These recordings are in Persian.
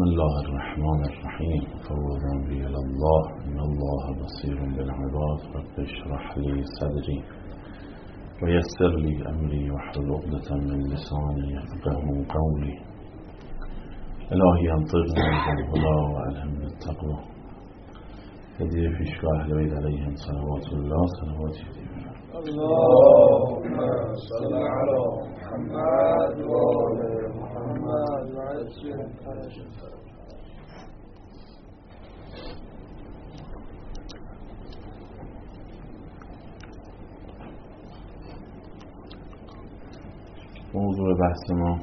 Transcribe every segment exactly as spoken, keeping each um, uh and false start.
بسم الله الرحمن الرحیم فوض امری الی الله ان الله بصیر بالعباد رب اشرح لی صدری و یسر لی امری واحلل عقدة من لسانی یفقهوا قولی الهی انطقنی بالهدی و الهمنی التقوی هدیه پیشگاه اهل بیت علیهم صلوات الله صلواتی اللهم صل على محمد و آل محمد و عجل فرجهم. موضوع بحث ما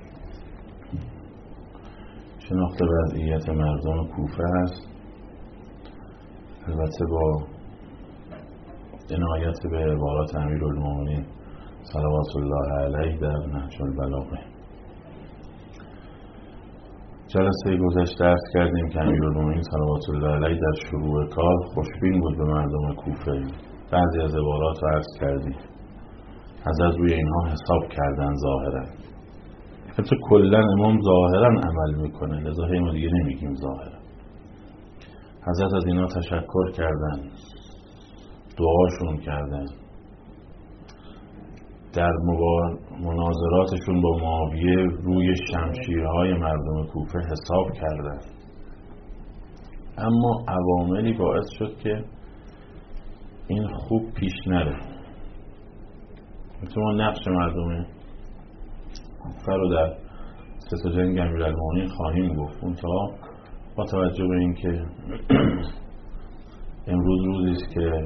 شناخت وضعیت مردم کوفه است، البته با عنایت به عبارات امیرالمومنین صلوات الله علیه در نهج البلاغه. جلسه گذشته عرض کردیم که امیرالمومنین صلوات الله علیه در شروع کار خوشبین بود به مردم کوفه. بعضی از عبارات رو عرض کردیم، از از روی اینها حساب کردن ظاهرا. حتی کلا امام ظاهرا عمل میکنه، لذا ما دیگه نمیگیم ظاهرا. حضرت از اینا تشکر کردن، دعاشون کردن، در مناظراتشون با معاویه روی شمشیرهای مردم کوفه حساب کردن. اما عواملی باعث شد که این خوب پیش نره. ما نقش مردم کوفه رو در سه تا جنگ امیرالمومنین خواهیم گفت. اون تا با توجه به این که امروز روزی است که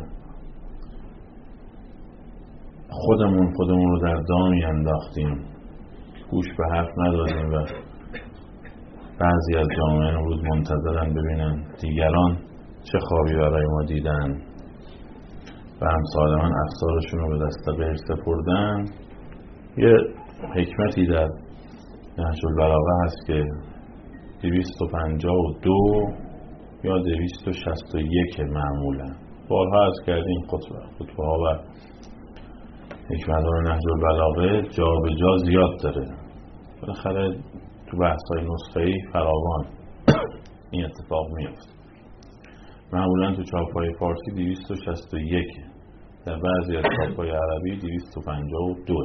خودمون خودمون رو در دامی انداختیم، گوش به حرف ندادیم و بعضی از جامعه امروز منتظرن ببینن دیگران چه خوابی برای ما دیدن و همسال من افسارشون رو به دست غیر سپردن. یه حکمتی در نهج البلاغه هست که دویست و پنجاه و دو یا دویست و شصت و یک معمولا بارها از کردیم خطبه خطبه ها و حکمتان نهج البلاغه جا به جا زیاد داره. بالاخره تو بحث های نسخه‌ای فراوان این اتفاق میفته. معمولا تو چاپ‌های فارسی دویست و شصت و یک، در بعضی از چاپ‌های عربی دویست و پنجاه و دو.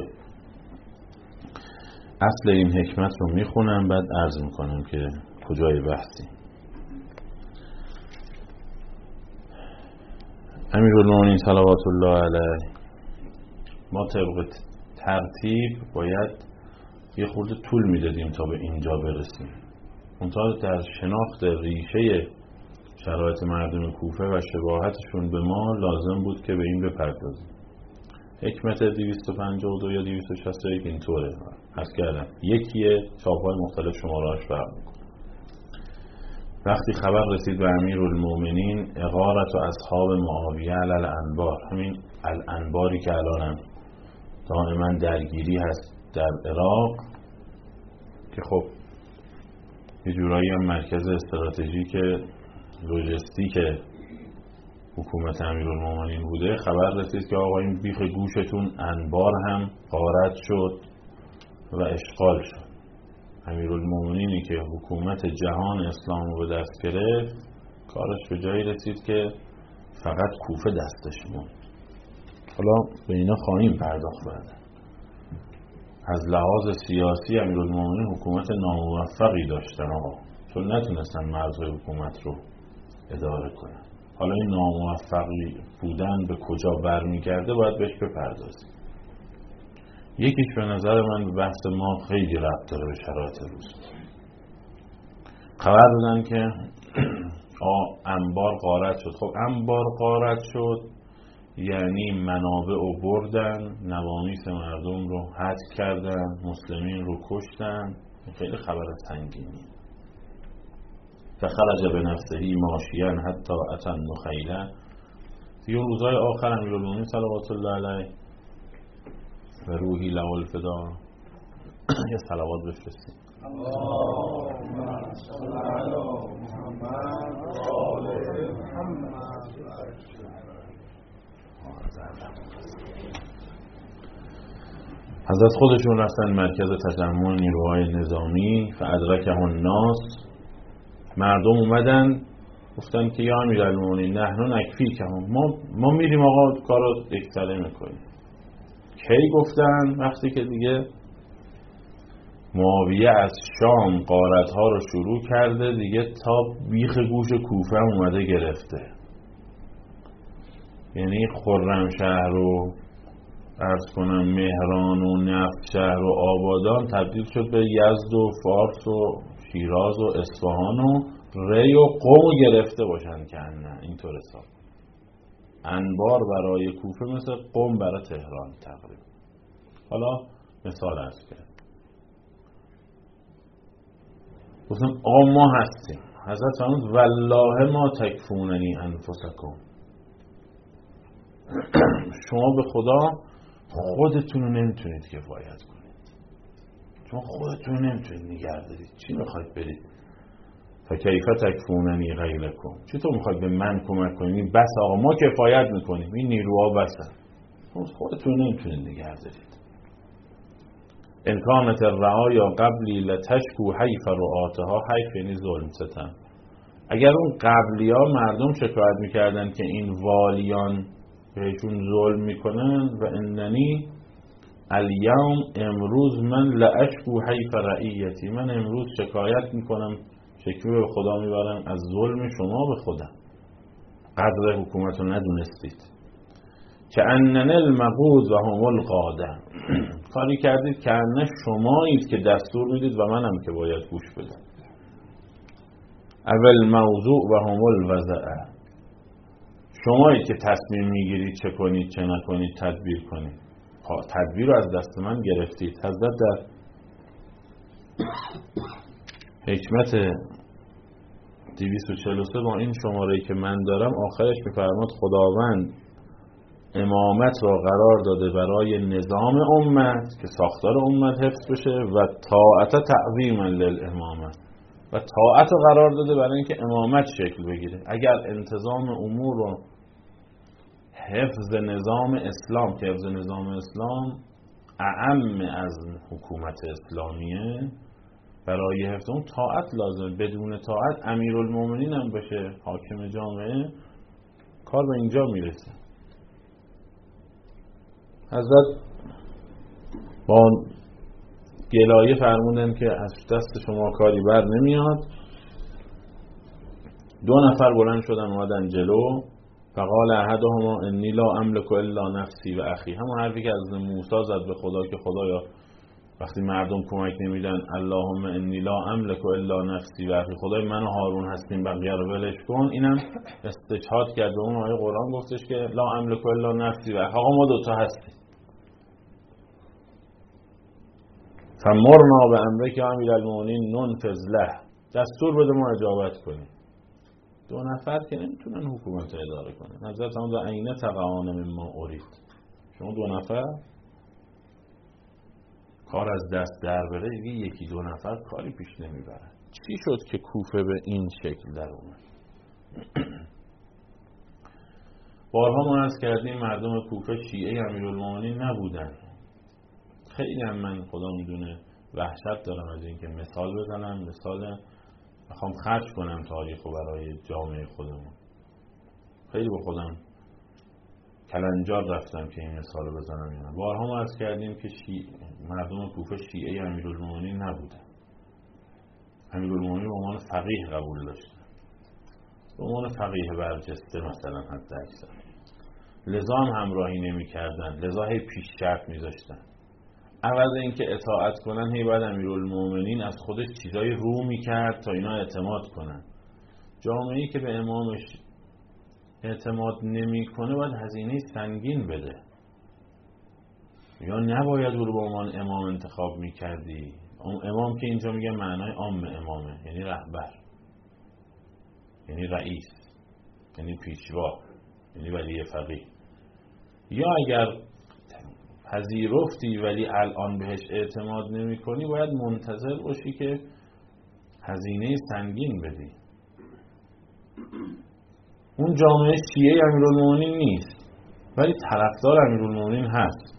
اصل این حکمت رو میخونم بعد عرض میکنم که کجای بحثی. امیرالمومنین صلوات الله علیه، ما طبق ترتیب باید یه خورده طول میدادیم تا به اینجا برسیم. منتها در شناخت ریشه شرایط مردم کوفه و شباهتشون به ما لازم بود که به این بپردازیم. حکمت دویست و پنجاه و دو یا دویست و شصت و یک اینطوره عرض کردم، یکیه، چاپ‌های مختلف شماره‌اش فرق می‌کنه. وقتی خبر رسید به امیرالمومنین اغارت و اصحاب معاویه علی الانبار، همین الانباری که الانم دائما درگیری هست در عراق، که خب یه جورایی هم مرکز استراتژیک لوجستیک حکومت امیرالمومنین بوده. خبر رسید که آقا این بیخ گوشتون انبار هم غارت شد و اشغال شد. امیرالمومنینی که حکومت جهان اسلام رو به دست گرفت، کارش به جایی رسید که فقط کوفه دستش موند. حالا به اینا خواهیم پرداخت بعد. از لحاظ سیاسی امیرالمومنین حکومت ناموفقی داشتن آقا، چون نتونستن مرزهای حکومت رو اداره کنن. حالا این ناموفقی بودن به کجا برمیگرده باید بهش بپردازیم. یکیش به نظر من به بحث ما خیلی ربط داره به شرایط روز. خبر دادن که انبار غارت شد. خب انبار غارت شد یعنی منابع رو بردن، نوانیس مردم رو حذف کردن، مسلمین رو کشتن. خیلی خبر سنگینی. فخرج بنفسه ماشیاً حتی اتى النخیله. دیگه روزهای آخر امیرالمومنین صلوات الله علیه و روحی له الفدا یه صلوات بفرستیم. اللهم صل علی محمد و آل محمد. حضرت خودشون رفتن مرکز تجمع نیروهای نظامی، فادرکه الناس، مردم اومدن گفتن که یا امیرالمومنین نحن نکفیک، ما ما میریم آقا کارو یکسره میکنیم. کی گفتن؟ وقتی که دیگه معاویه از شام غارت‌ها رو شروع کرده دیگه تا بیخ گوش کوفه اومده گرفته، یعنی خرمشهر و عرض کنم مهران و نفتشهر و آبادان تبدیل شد به یزد و فارس و شیراز و اصفهان و ری و قم گرفته باشن که نه اینطور حساب. انبار برای کوفه مثل قم برای تهران تقریبا. حالا مثال عرض کرد، گفتم آقا ما هستیم. حضرت فرمود والله ما تکفوننی انفسکم، شما به خدا خودتون رو نمیتونید کفایت کنید، شما خودتون رو نمیتونید نگه دارید، چی میخواید برید؟ فکیف تکفوننی غیرکم، چطور میخواید به من کمک کنید؟ بس آقا ما کفایت میکنیم، این نیروها بسن، خودتون رو نمیتونید نگه دارید. ان کانت الرعایا قبلی لتشکو حیف رعاتها، حیف یعنی ظلم ستم. اگر اون قبلی ها مردم شکایت میکردن که این والیان بهشون ظلم میکنن، و اننی الیوم، امروز من لاشکو حیف رعیتی، من امروز شکایت میکنم، شکوه به خدا میبرم از ظلم شما به خودم، قدر حکومت رو ندونستید. که انن المقود و هم القاده، کاری کردید که انه شمایید که دستور میدید و منم که باید گوش بدم. اول موضوع و هم الوضعه، شمایید که تصمیم میگیرید چه کنید چه نکنید، تدبیر کنید. تدبیر رو از دست من گرفتید. حضرت در حکمت دویست و چهل و سه با این شماره‌ای که من دارم آخرش میفرماد خداوند امامت را قرار داده برای نظام امت که ساختار امت حفظ بشه، و طاعت تعظیما للامامه، و طاعت رو قرار داده برای اینکه امامت شکل بگیره. اگر انتظام امور رو حفظ نظام اسلام، که حفظ نظام اسلام اعم از حکومت اسلامیه، برای حفظ اون طاعت لازم، بدون طاعت امیرالمومنین هم بشه حاکم جامعه، کار به اینجا میرسه. حضرت با گلایه فرمودن که از دست شما کاری بر نمیاد. دو نفر بلند شدن اومدن جلو، فقال احدهما انی لا املک الا نفسی و اخی، همون حرفی که از موسی زد به خدا که خدایا وقتی مردم کمک نمیدن اللهم انی لا املک الا نفسی و اخی، خدای من و هارون هستیم بقیه رو ولش کن. اینم استشهاد کرد به اون آیه قرآن، گفتش که لا املک الا نفسی و اخی، آقا ما دوتا هستیم. فمرنا به امرک یا امیرالمومنین ننفذ له، دستور بده ما اجابت کنیم. دو نفر که نمیتونن حکومت اداره کنن. حضرت هم در عینه تقعان مما اورید، شما دو نفر کار از دست در بره دیگه، یکی دو نفر کاری پیش نمیبرن. چی شد که کوفه به این شکل در اومد؟ بارها ما عرض کردیم مردم کوفه شیعه امیرالمومنین نبودن. خیلی هم من خدا میدونه وحشت دارم از این که مثال بزنم، مثال بخوام خرج کنم تاریخو برای جامعه خودمون. خیلی با خودم کلنجار رفتم که این مثال بزنم. یعنی بارها ما عرض کردیم که شیع... مردم کوفه شیعه امیرالمومنین نبودن. امیرالمومنین به عنوان فقیه قبول داشتن، به عنوان فقیه برجسته مثلا حتی اکثر، لذا هم همراهی نمی کردن، لذا هی پیش شرط می داشتن. عوض این که اطاعت کنن هی بعد امیرالمومنین از خودش چیزای رو می کرد تا اینا اعتماد کنن. جامعه‌ای که به امامش اعتماد نمی کنه باید هزینه سنگین بده، یا نباید او رو به عنوان امام انتخاب می کردی. امام که اینجا میگه معنای عام امامه، یعنی رهبر، یعنی رئیس، یعنی پیشوا، یعنی ولی فقیه. یا اگر پذیرفتی ولی الان بهش اعتماد نمی کنی، باید منتظر باشی که هزینه سنگین بدی. اون جامعه شیعه امیرالمومنین نیست ولی طرفدار امیرالمومنین هست،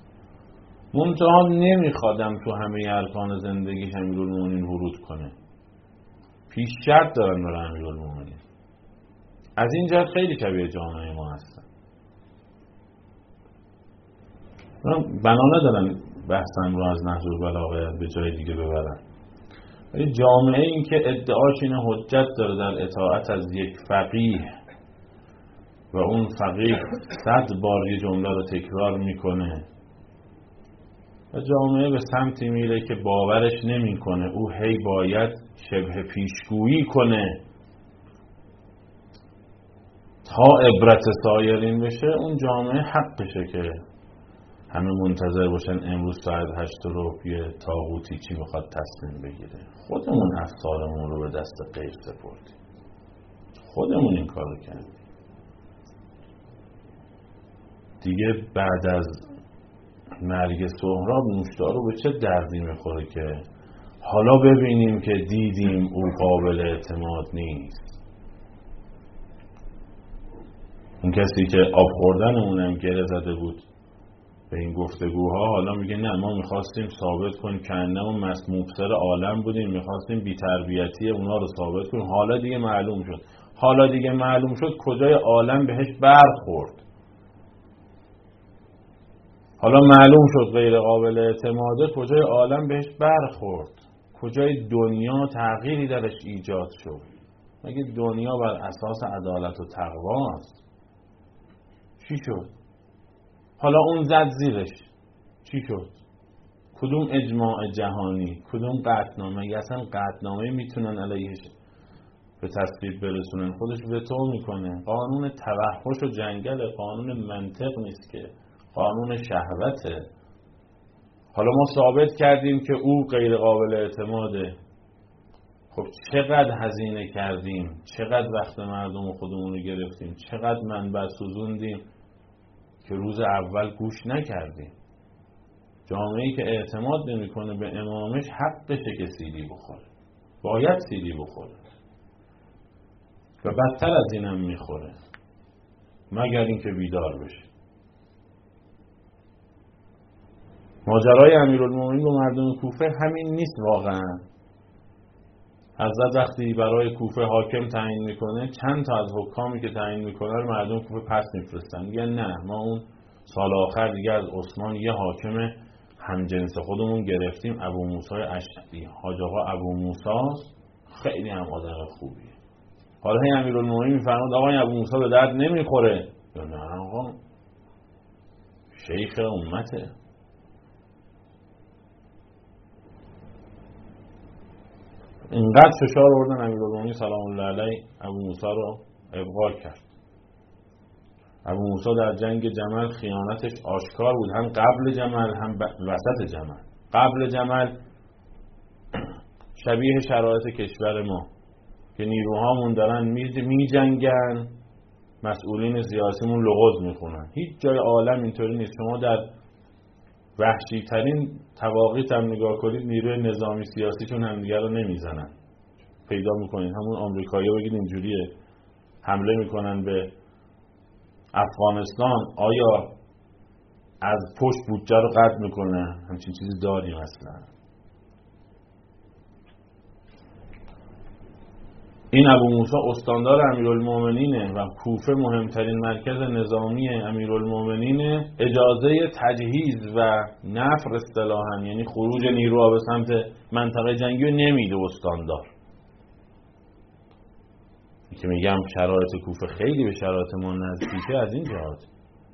منتها نمیخوادم تو همه ارکان زندگیش امیرالمومنین ورود کنه. پیش شرط دارن برای امیرالمومنین. از این جهت خیلی شبیه جامعه ما هستن. بنا ندارن بحثم رو از نهج البلاغه به جای دیگه ببرن. ولی جامعه این که ادعاش اینه حجت داره در اطاعت از یک فقیه و اون فقیه صد بار یه جمله رو تکرار میکنه و جامعه به سمتی میره که باورش نمیکنه او هی باید شبه پیشگویی کنه تا عبرت سایرین بشه، اون جامعه حقشه که همه منتظر باشن امروز ساعت هشت رو یه طاغوتی چی میخواد تصمیم بگیره. خودمون افکارمون رو به دست غیر سپردیم، خودمون این کارو کردیم. دیگه بعد از مرگ سهراب نوشدارو به چه دردی میخوره که حالا ببینیم که دیدیم او قابل اعتماد نیست. اون کسی که آب خوردنمونم گره زده بود به این گفتگوها، حالا میگه نه ما میخواستیم ثابت کنیم که انما مبصر عالم بودیم، میخواستیم بی‌تربیتی اونا رو ثابت کنیم. حالا دیگه معلوم شد حالا دیگه معلوم شد کجای عالم بهش برخورد. حالا معلوم شد غیر قابل اعتماده، کجای عالم بهش برخورد، کجای دنیا تغییری درش ایجاد شد. مگه دنیا بر اساس عدالت و تقوا است؟ چی شد؟ حالا اون زد زیرش، چی شد؟ کدوم اجماع جهانی، کدوم قطعنامه؟ اگه اصلا قطعنامه میتونن علیهش به تصویب برسونن، خودش وتو میکنه. قانون توحش و جنگل، قانون منطق نیست که، قانون شهوته. حالا ما ثابت کردیم که او غیر قابل اعتماده. خب چقدر هزینه کردیم، چقدر وقت مردم خودمون رو گرفتیم، چقدر منبع سوزوندیم که روز اول گوش نکردیم. جامعه‌ای که اعتماد نمی‌کنه به امامش حقشه که سیلی بخوره، باید سیلی بخوره و بدتر از اینم میخوره مگر اینکه بیدار بشه. ماجرای امیرالمومنین و مردم کوفه همین نیست واقعا. حضرت وقتی برای کوفه حاکم تعیین میکنه، چند تا از حکامی که تعیین میکنه رو مردم کوفه پس میفرستن، میگن نه ما اون سال آخر دیگه از عثمان یه حاکم همجنس خودمون گرفتیم، ابو موسی اشعری. حاج آقا ابو موسی خیلی هم آدم خوبیه. حالا هی امیرالمومنین میفرماد آقا این ابو موسی به درد نمیخوره. یا نه آقا شیخ امته. اینقدر فشار آوردن امیرالمومنین سلام الله علیه ابو موسی رو ابقا کرد. ابو موسی در جنگ جمل خیانتش آشکار بود، هم قبل جمل هم وسط جمل. قبل جمل شبیه شرایط کشور ما که نیروهامون دارن می جنگن، مسئولین سیاسیمون لغز میخونن. هیچ جای عالم اینطوری نیست. شما در وحشی ترین تواقیت هم نگاه کنید، نیروی نظامی سیاسیشون همدیگه رو نمیزنن. پیدا میکنید همون آمریکایی‌ها بگید اینجوریه، حمله میکنن به افغانستان، آیا از پشت بودجه رو قطع میکنه؟ همچین چیزی داریم اصلا؟ این ابو موسی استاندار امیرالمومنینه و کوفه مهمترین مرکز نظامی امیرالمومنینه. اجازه تجهیز و نفر اصطلاحاً یعنی خروج نیروها به سمت منطقه جنگی نمیده استاندار. که میگم شرایط کوفه خیلی به شرایط ما نزدیکه از این جهات.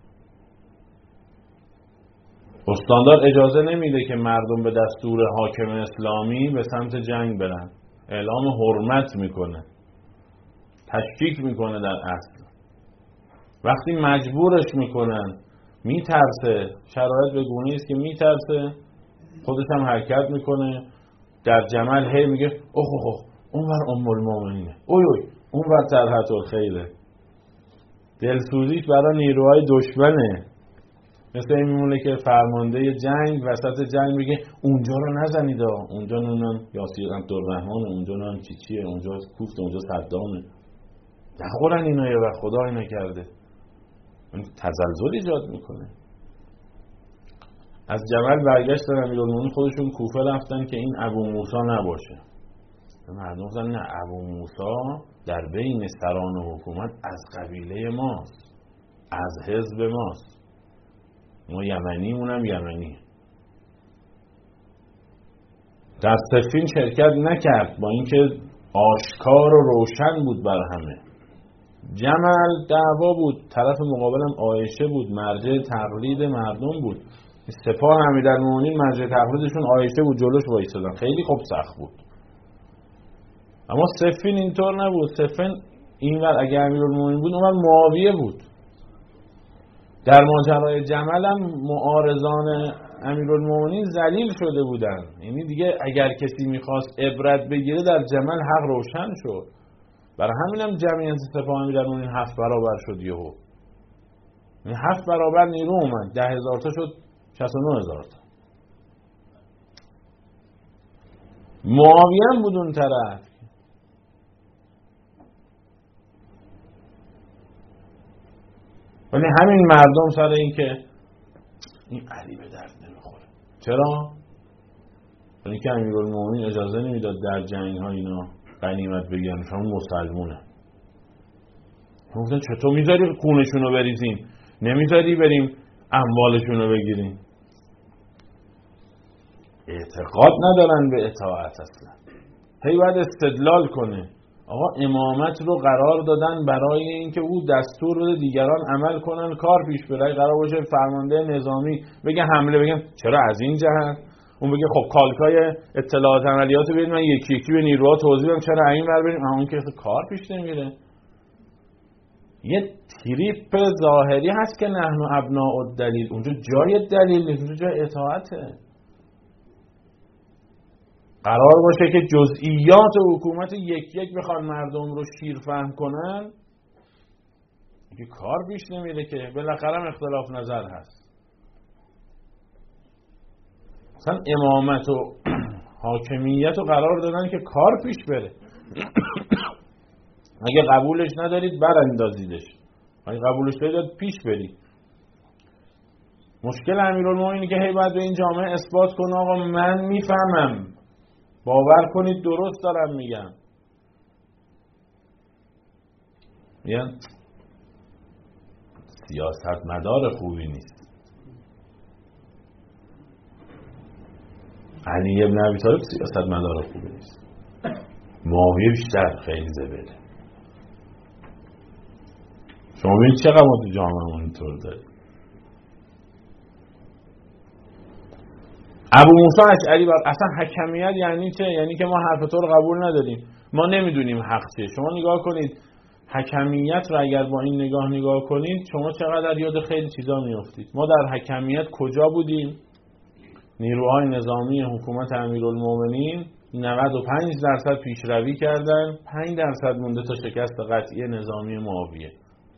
استاندار اجازه نمیده که مردم به دستور حاکم اسلامی به سمت جنگ برن. اعلام حرمت میکنه، تشکیک میکنه در اصل. وقتی مجبورش میکنن میترسه، شرایط به گونه‌ای است که میترسه، خودش هم حرکت میکنه. در جمل هی میگه اوه اوه اون ور ام المؤمنینه، اوی اوی اون ور طلحة الخیره. دلسوزیش برای نیروهای دشمنه. مثل این میمونه که فرمانده جنگ وسط جنگ میگه اونجا رو نزنید، اونجا نونم یاسیر عبدالرحمن، اونجا نونم چی چیه، اونجا کوفت، اونجا صدامه. نخورن اینا یه وقت، خدا اینا کرده. این تزلزل ایجاد میکنه. از جمل برگشتن امیرالمومنین خودشون کوفه رفتن که این ابو موسی نباشه. مردم گفتن نه، ابو موسی در بین سران حکومت از قبیله ماست، از حزب ماست، ما یمنی اونم یمنی. در صفین شرکت نکرد با اینکه آشکار و روشن بود بر همه. جمل دعوا بود، طرف مقابلم عایشه بود، مرجع تقلید مردم بود. سپاه امیرالمومنین مرجع تقلیدشون عایشه بود، جلوش وایسادن، خیلی خوب سخت بود. اما صفین اینطور نبود. صفین اینور اگه امیرالمومنین بود اونور معاویه بود. در ماجرای جمل هم معارضان امیرالمومنین ذلیل شده بودن، یعنی دیگه اگر کسی میخواست عبرت بگیره در جمل حق روشن شد. برای همین هم جمعیت سپاه امیرالمومنین هفت برابر شد یهو، یعنی هفت برابر نیرو اومد، ده هزار تا شد شصت و نه هزار تا. معاویه هم بود اون طرف. ولی همین مردم سر این که این علی به درد نمیخوره. چرا؟ ولی که امیرالمومنین اجازه نمیداد در جنگ ها اینا غنیمت بگیرن، شما مسلمونه. گفتن چطور میذاری خونشون رو بریزیم، نمیذاری بریم اموالشون رو بگیریم. اعتقاد ندارن به اطاعت اصلا. هی باید استدلال کنه. آقا امامت رو قرار دادن برای اینکه او دستور بده دیگران عمل کنن، کار پیش بره. قرار باشه فرمانده نظامی بگه حمله، بگم چرا از این جهت، اون بگه خب کالکای اطلاعات عملیات بدید من یکی یکی به نیروها توضیح بدم چرا این ور بریم. اون که کار پیش نمیره. یه تریپ ظاهری هست که نحن ابناء الدلیل، اونجا جای دلیل نیست، اونجا جای اطاعته. قرار باشه که جزئیات حکومت یک یک بخوان مردم رو شیر فهم کنن، که کار پیش نمیره، که بالاخره اختلاف نظر هست. مثلا امامت و حاکمیت رو قرار دادن که کار پیش بره. اگه قبولش ندارید براندازیدش، اگه قبولش دارید پیش برید. مشکل امیرالمومنینه که هی باید به این جامعه اثبات کنه آقا من میفهمم، باور کنید درست دارم میگم. میگن سیاست مدار خوبی نیست. علی ابن ابی طالب سیاست مدار خوبی نیست. معاویه بیشتر خیلی زبله. شما ببینید چقدر ما تو جامعه اینطور داریم. ابو موسی اشعری بر اصلا حکمیت یعنی چه؟ یعنی که ما حرف تو رو قبول نداریم، ما نمیدونیم حق چیه. شما نگاه کنید حکمیت رو اگر با این نگاه نگاه کنید شما چقدر یاد خیلی چیزا میافتید. ما در حکمیت کجا بودیم؟ نیروهای نظامی حکومت امیرالمومنین نود و پنج درصد پیشروی کردن، پنج درصد مونده تا شکست قطعی نظامی معاویه.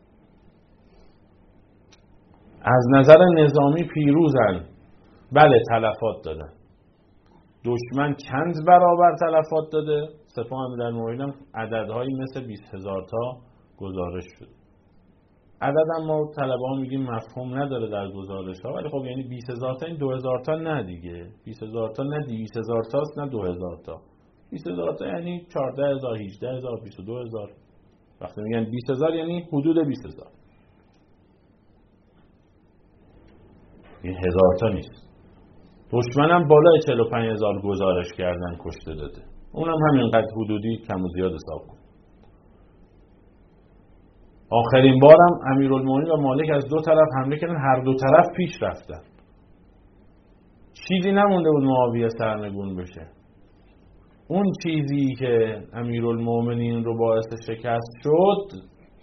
از نظر نظامی پیروزن، بله تلفات دادن. دشمن چند برابر تلفات داده؟ سپاه امیرالمومنین عددهایی مثل بیست هزار تا گزارش شد. عدد هم ما طلبه ها میگیم مفهوم نداره در گزارش ها، ولی خب یعنی بیست هزار تا این دو هزار تا نه دیگه. بیست هزار تا نه دویست هزار تاست نه دو هزار تا. بیست هزار تا یعنی چهارده هزار، هجده هزار، بیست و دو هزار. وقتی میگن بیست هزار یعنی حدود بیست هزار. این هزار تا نیست. دشمنم بالای چهل و پنج هزار گزارش کردن کشته داده. اونم همینقدر حدودی کم و زیاد حساب کن. آخرین بارم امیرالمومنین و مالک از دو طرف حمله کردن، هر دو طرف پیش رفتن. چیزی نمونده بود معاویه سرنگون بشه. اون چیزی که امیرالمومنین رو باعث شکست شد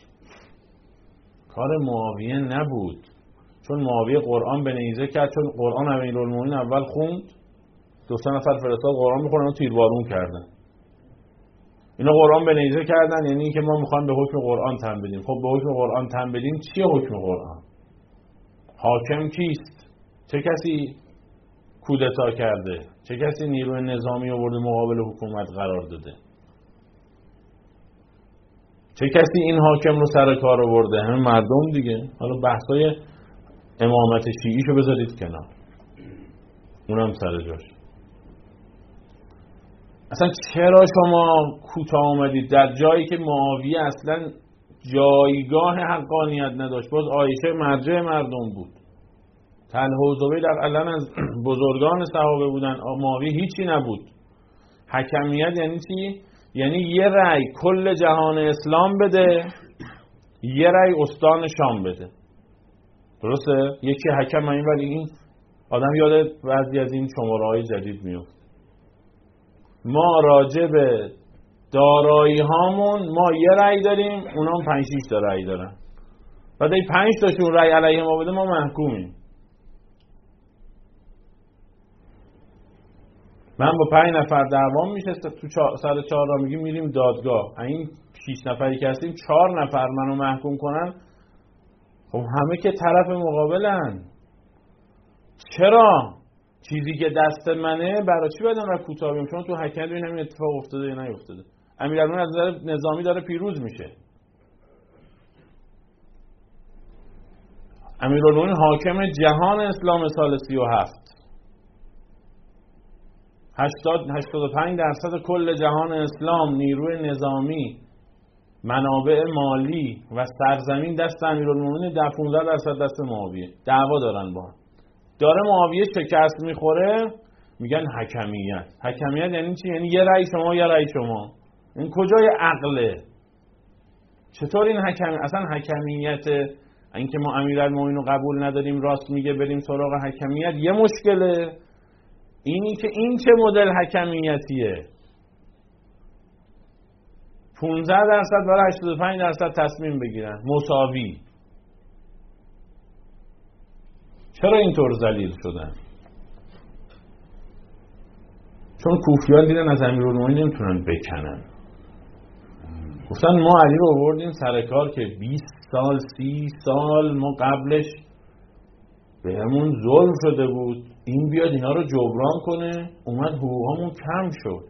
کار معاویه نبود، چون معاویه قرآن به نیزه کرد. چون قرآن امیرالمومنین اول خوند، دو سه نفر فرستاد قرآن میخونن و تیربارون کردن. اینا قرآن به نیزه کردن، یعنی اینکه ما میخوایم به حکم قرآن تن بدیم. خب به حکم قرآن تن بدیم، چیه حکم قرآن؟ حاکم کیست؟ چه کسی کودتا کرده؟ چه کسی نیروی نظامی آورده مقابل حکومت قرار داده؟ چه کسی این حاکم رو سر کار آورده؟ همه مردم دیگه. حالا بحثای امامت شیعیشو بذارید کنار، اونم سر جاش. اصلا چرا شما کوتاه اومدید در جایی که معاویه اصلا جایگاه حقانیت نداشت؟ باز عایشه مرجع مردم بود، طلحه و زبیر اقلا از بزرگان صحابه بودن، معاویه هیچی نبود. حکمیت یعنی چی؟ یعنی یه رأی کل جهان اسلام بده، یه رأی استان شام بده. درسته؟ یکی حکم این، ولی این آدم یاد بعضی از این شماره‌های جدید میفته. ما راجع به دارایی هامون ما یه رأی داریم، اونا هم پنج شیش تا رأی دارن. بعد این پنج تاشون رأی علیه ما بده، ما محکومیم. من با پنج نفر دعوام میشسته تو سر چهار را میگیم میریم دادگاه، این شیش نفری که هستیم چهار نفر منو محکوم کنن، خب همه که طرف مقابلن. چرا؟ چیزی که دست منه برای چی بدم و کوتاه بیم؟ چون تو حکمیت ببینم این اتفاق افتاده یا نیفتاده. امیرالمومنین از نظر نظامی داره پیروز میشه. امیرالمومنین حاکم جهان اسلام سال سی و هفت، هشتاد هشتاد و پنج درصد کل جهان اسلام، نیروی نظامی، منابع مالی و سرزمین دست امیرالمومنین، ده پانزده درصد دست معاویه. دعوا دارن با هم. داره معاویه شکست میخوره، میگن حکمیت. حکمیت یعنی چی؟ یعنی یه رأی شما یه رأی شما. این کجای عقله؟ چطور این حکم؟ اصلا حکمیت اینکه ما امیرالمومنین رو قبول نداریم، راست میگه بریم سراغ حکمیت، یه مشکله. اینی که این چه مدل حکمیتیه؟ پانزده درصد برای هشتاد و پنج درصد تصمیم بگیرن مساوی. چرا اینطور ذلیل شدن؟ چون کوفیان دیدن از امیرالمومنین نمیتونن بکنن، گفتن ما علی رو آوردیم سر کار که بیست سال سی سال ما قبلش به همون ظلم شده بود، این بیاد اینا رو جبران کنه. اومد حقوقامون کم شد.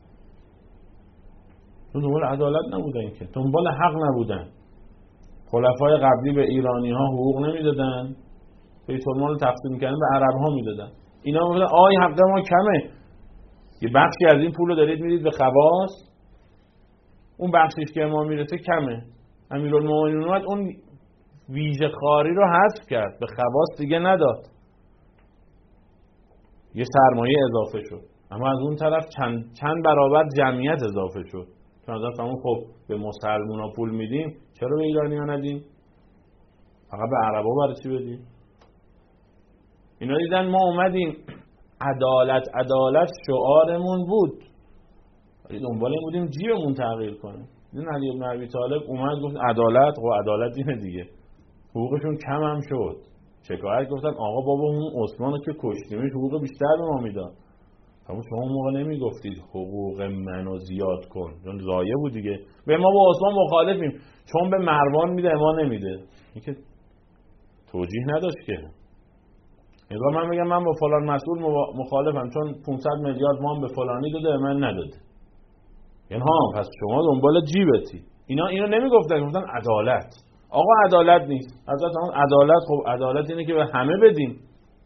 تو دنبال عدالت نبودن که، دنبال حق نبودن. خلفای قبلی به ایرانی ها حقوق نمیدادن، بیت المال رو تقسیم کردن به عرب ها میدادن. اینا میگفتن آی حق ما کمه، یه بخشی از این پول رو دارید میدید به خواص، اون بخشیش که ما میرسه کمه. امیرالمومنین اومد اون ویژه خاری رو حذف کرد، به خواص دیگه نداد، یه سرمایه اضافه شد. اما از اون طرف چند, چند برابر جمعیت اضافه شد. چون از همون خب به مسلمونا پول میدیم، چرا به ایرانی ها ندیم؟ فقط به عربا برای چی بدیم؟ اینا دیدن ما اومدیم عدالت عدالت شعارمون بود، ولی دنبال این بودیم جیبمون تغییر کنه. این علی بن ابی طالب اومد گفت عدالت، و عدالت اینه دیگه. حقوقشون کم هم شد. شکایت گفتن آقا بابا اون عثمانو که کشتیمش حقوق بیشتر به ما میداد. اما شما اون موقع نمیگفتید حقوق منو زیاد کن، چون ضایع بود دیگه. به ما با عثمان مخالفیم چون به مروان میده ما نمیده. این که توجیه نداشت که. اگه من بگم من با فلان مسئول مخالفم چون پانصد میلیارد وام به فلانی داده من نداده، یعنی ها پس شما دنبال جیبتی. اینا اینو نمیگفتن، گفتن عدالت. آقا عدالت نیست. حضرت اون عدالت، خب عدالت اینه که به همه بدیم.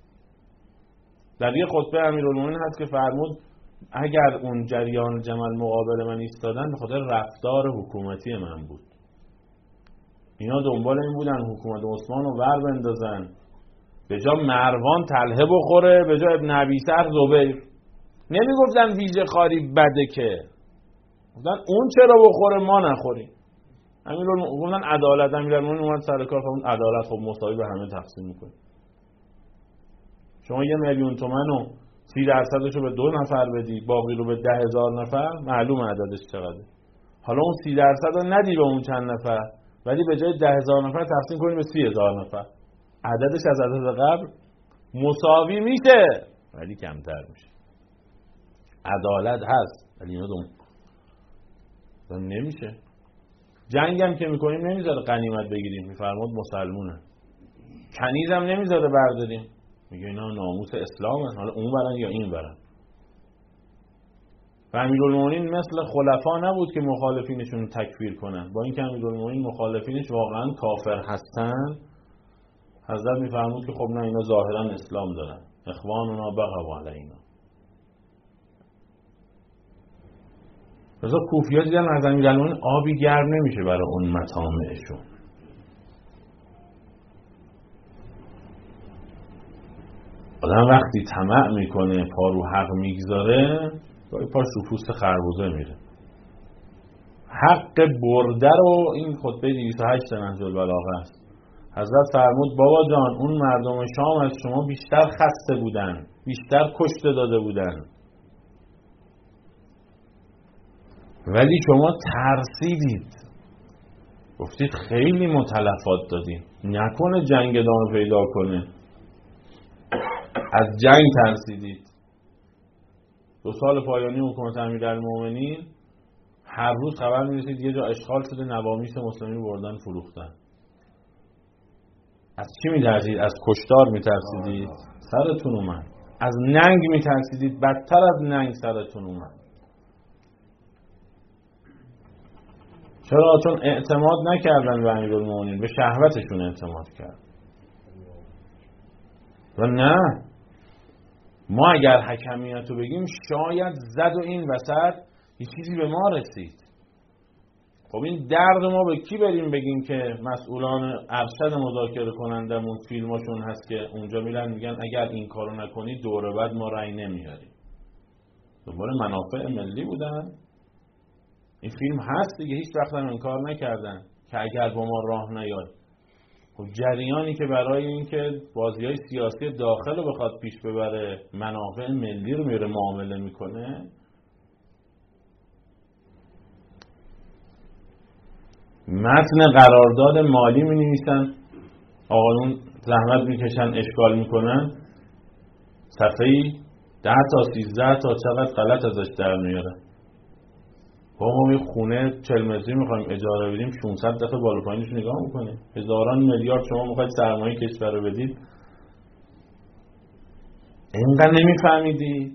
در یه خطبه امیرالمومنین هست که فرمود اگر اون جریان جمل مقابل من ایستادن به خاطر رفتار حکومتی من بود. اینا دنبال این بودن حکومت عثمان رو ور بندازن، به جا مروان طلحه بخوره، به جا ابن ابی سر زبیر. نمیگفتن ویژه خاری بده که، گفتن اون چرا بخوره ما نخوریم. امیرالمومنین گفتن عدالت. امیرالمومنین اومد سر کار، اون عدالت خب مساوی به همه تقسیم میکنه. شما یه میلیون تومن و سی درصدش رو به دو نفر بدی، باقی رو به ده هزار نفر، معلوم عددش چقدره. حالا اون سی درصد رو ندی به اون چند نفر، ولی به جای ده هزار نفر تقسیم کنی به سی هزار نفر، عددش از عدد قبل مساوی میشه ولی کمتر میشه. عدالت هست ولی اینا دوم نمیشه. جنگ هم که میکنیم نمیذاره غنیمت بگیریم، میفرماد مسلمونه. کنیز هم نمیذاره برداریم، میگه اینا ناموس اسلامه، حالا اون برن یا این برن. و امیرالمومنین مثل خلفا نبود که مخالفینشون تکفیر کنن. با اینکه امیرالمومنین مخالفینش واقعا کافر هستن، حضرت میفرمود که خب نه اینا ظاهرا اسلام دارن، اخواننا بغوا علینا. مثلا کوفی‌ها دیدن از امیرالمومنین آبی گرم نمیشه برای اون مطامعشون. آدم وقتی طمع میکنه پا رو حق میگذاره گاهی پاش رو پوست خربوزه میره. حق برده رو این خطبه دویست و هشت نهج البلاغه است. حضرت فرمود بابا جان اون مردم شام از شما بیشتر خسته بودن، بیشتر کشته داده بودن، ولی شما ترسیدید، گفتید خیلی متلفات دادیم، نکنه جنگ ادامه پیدا کنه، از جنگ ترسیدید. دو سال پایانی حکومت امیرالمومنین هر روز خبر می‌رسید یه جا اشغال شده، نوامیس مسلمین بردن فروختن. از چی می‌ترسید؟ از کشتار می‌ترسیدید؟ سرتون اومد. از ننگ می‌ترسیدید؟ بدتر از ننگ سرتون اومد. چرا؟ چون اعتماد نکردن به امیرالمومنین، به شهوتشون اعتماد کرد. و نه، ما اگر حکمیت رو بگیم شاید زد و این وسط یه چیزی به ما رسید. خب این درد ما به کی بریم بگیم که مسئولان ارشد مذاکره کنندمون فیلماشون هست که اونجا میرن میگن اگر این کارو نکنید دوره بعد ما رأی نمیاریم. دوباره منافع ملی بودن. این فیلم هست دیگه، هیچ وقت هم انکار نکردن که اگر با ما راه نیاد. خب جریانی که برای اینکه بازی‌های سیاسی داخل رو بخواد پیش ببره منافع ملی رو میره معامله میکنه، متن قرارداد مالی می نویسن، آقایون زحمت میکشن اشکال میکنن، صفحه‌ای ده تا سیزده تا چقدر غلط ازش در میاره. با ما یه خونه چهل متری میخوایم اجاره بدیم ششصد دفعه بالا پایینش نگاه میکنیم. هزاران میلیارد شما میخواید سرمایه کشور رو بدید، اینقدر نمیفهمیدید،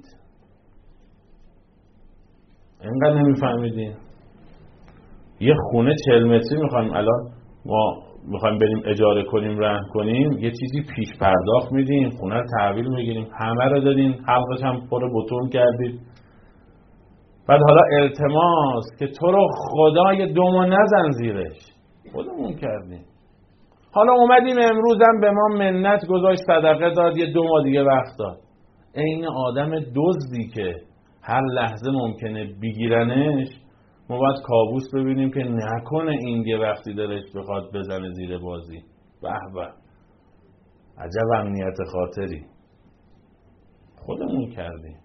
اینقدر نمیفهمیدید. یه خونه چهل متری میخوایم الان ما میخوایم بریم اجاره کنیم رهن کنیم، یه چیزی پیش پرداخت میدیم، خونه رو تحویل میگیریم، همه رو دادین، حلقش هم پر بتون کردید، بعد حالا التماس که تو رو خدای دومو نزن زیرش، خودمون کردیم. حالا اومدیم امروزم به ما منت گذاشت، صدقه داد، یه دو ماه دیگه وقت داد. این آدم دزدی که هر لحظه ممکنه بگیرنش، ما باید کابوس ببینیم که نکنه این یه وقتی دلش بخواد بزنه زیر بازی. به به، عجب امنیت خاطری خودمون کردیم.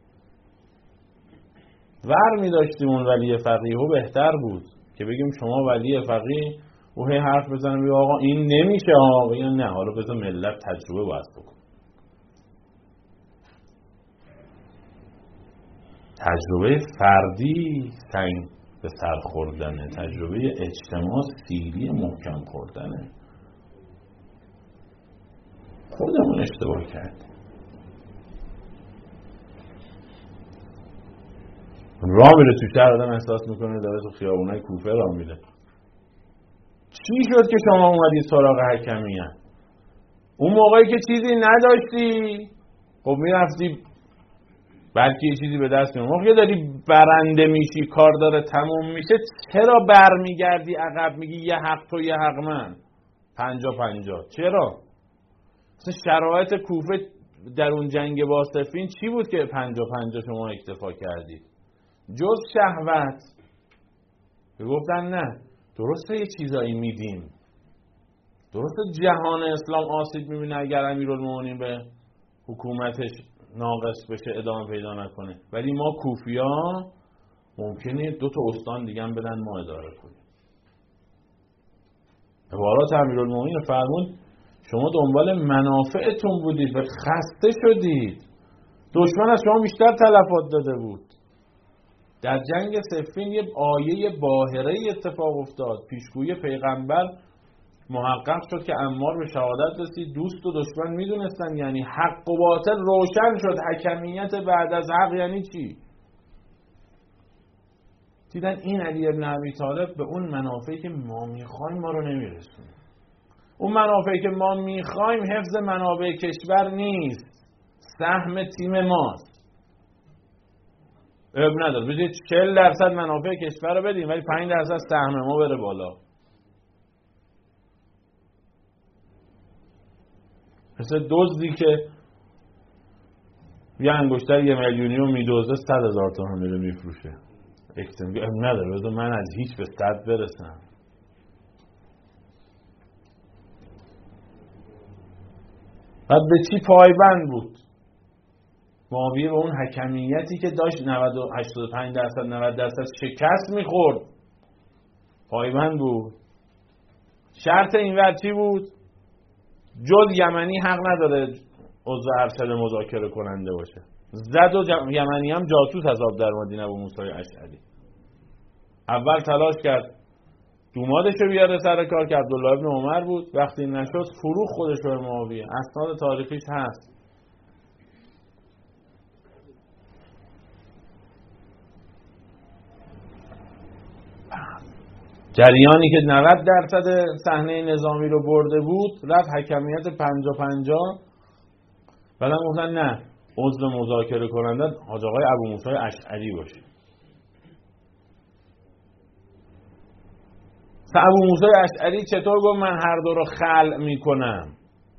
ور می داشتیم اون ولی فقیه و بهتر بود که بگیم شما ولی فقیه و هی حرف بزنیم بگیم آقا این نمیشه، آقا یا نه، حالا بذار ملت تجربه باید بکن. تجربه فردی سنگ به سر خوردنه، تجربه اجتماع سیلی محکم خوردنه. خودمون اشتباه کردیم. راه میره تو شهر آدم احساس میکنه داره تو خیابونای کوفه راه میره. چی شد که شما اومدید سراغ حکمیت؟ اون موقعی که چیزی نداشتی خب میرفتی بلکه یه چیزی به دست میاد. موقعی داری برنده میشی، کار داره تموم میشه، چرا برمیگردی عقب میگی یه حق تو یه حق من، پنجا پنجا؟ چرا؟ مثلا شرایط کوفه در اون جنگ با صفین چی بود که پنجا پنجا شما اکتفا کردید؟ جز شهوت. گفتن نه درسته یه چیزایی میدیم، درسته جهان اسلام آسیب میبینه اگر امیرالمومنین به حکومتش ناقص بشه ادامه پیدا نکنه، ولی ما کوفیا ممکنه دو تا استان دیگه هم بدن ما اداره کنیم. عبارات امیرالمومنین فرمود شما دنبال منافعتون بودید و خسته شدید، دشمن از شما بیشتر تلفات داده بود. در جنگ صفین یه آیه باهره اتفاق افتاد، پیشگویی پیغمبر محقق شد که عمار به شهادت رسید. دوست و دشمن میدونستن، یعنی حق و باطل روشن شد. حکمیت بعد از حق یعنی چی؟ دیدن این علی ابن ابی طالب به اون منافعی که ما میخوایم ما رو نمیرسونه. اون منافعی که ما میخوایم حفظ منابع کشور نیست، سهم تیم ماست. اب نداره، بذارید چهل درصد منافع کشور رو بدیم ولی پنج درصد سهم ما بره بالا. مثل دزدی که یه انگشتر یه میلیونی رو میدوزه صد هزار تومان میره میفروشه. اکتم اب نداره، بذار من از هیچ به صد برسم. بعد به چی پایبند بود؟ معاویه به اون حکمیتی که داشت نود و هشتاد و پنج درصد نود درصد شکست میخورد پایبند بود. شرط اینور چی بود؟ جز یمنی حق نداره عضو ارشد مذاکره کننده باشه. زد و جم... یمنی هم جاسوس حساب در اومد ابو موسی اشعری. اول تلاش کرد دومادش رو بیاره سر کار که عبدالله ابن عمر بود. وقتی نشد فروخ خودش رو به معاویه. اسناد تاریخیش هست. جریانی که نود درصد صحنه نظامی رو برده بود رفت حکمیت پنجاه پنجاه. بعدم گفتن نه عضو مذاکره کننده حاج آقای ابو موسی اشعری باشه. ابو موسی اشعری چطور گفت من هر دو رو خلع میکنم؟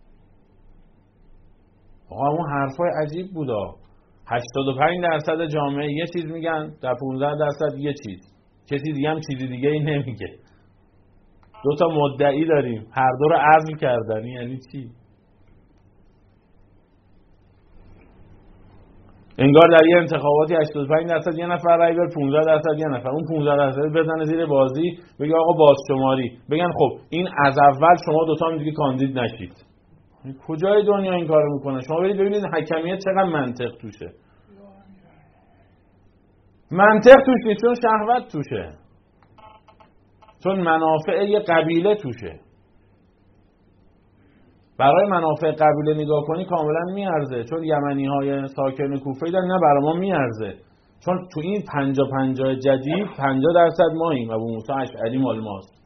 آقا اون حرفای عجیب بودا. هشتاد و پنج درصد جامعه یه چیز میگن، در پانزده درصد یه چیز، کسی دیگه هم چیزی دیگه ای نمیگه. دو تا مدعی داریم هر دو رو عزل کردن. یعنی چی؟ انگار در یه انتخاباتی هشتاد و پنج درصد یه نفر رای بر، پانزده درصد یه نفر، اون پانزده درصد بزنه زیر بازی بگه آقا بازشماری، بگن خب این از اول شما دوتا هم دیگه کاندید نشید. کجای دنیا این کارو میکنه؟ شما برید ببینید حکمیت چقدر منطق توشه. منطق توش نیست، چون شهوت توشه، چون منافع یه قبیله توشه. برای منافع قبیله نگاه کنی کاملا میارزه، چون یمنی های ساکن کوفه دارن، نه برای ما میارزه، چون تو این پنجاه پنجاه جدید پنجاه درصد ماییم، ابو موسی اشعری مال ماست.